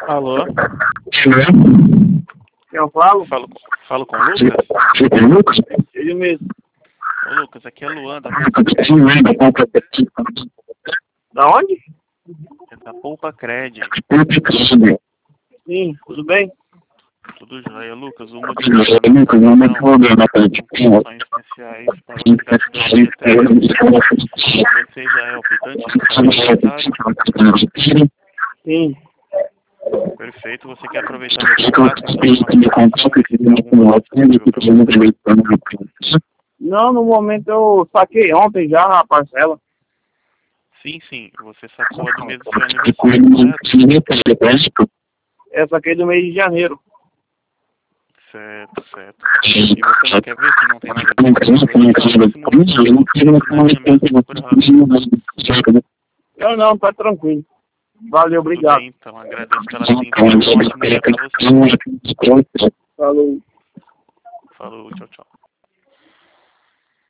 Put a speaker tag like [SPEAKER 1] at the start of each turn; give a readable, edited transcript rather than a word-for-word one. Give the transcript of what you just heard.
[SPEAKER 1] Alô?
[SPEAKER 2] Quem eu falo?
[SPEAKER 1] Falo com o Lucas?
[SPEAKER 2] Ele mesmo.
[SPEAKER 1] Ô Lucas, aqui é Luan da
[SPEAKER 2] Da onde?
[SPEAKER 1] Poupa Cred.
[SPEAKER 2] Sim, tudo bem?
[SPEAKER 1] Tudo jóia, Lucas. O motivo da minha condições especiais para o resgate do FGTS. Você já é optante do cartão monetário?
[SPEAKER 2] Sim.
[SPEAKER 1] Perfeito. Você quer aproveitar meu contato e fazer uma cotação?
[SPEAKER 2] Não, no momento eu saquei ontem já a parcela.
[SPEAKER 1] Sim, sim. Você sacou a do mês do seu aniversário, correto?
[SPEAKER 2] Eu saquei do mês de janeiro.
[SPEAKER 1] Certo, certo. E você não quer ver se não tem nada de errado?
[SPEAKER 2] Não, tá tranquilo. Valeu, obrigado.
[SPEAKER 1] Tudo bem, então. Agradeço pela atenção. Um ótimo dia para você.
[SPEAKER 2] Falou.
[SPEAKER 1] Falou, tchau, tchau.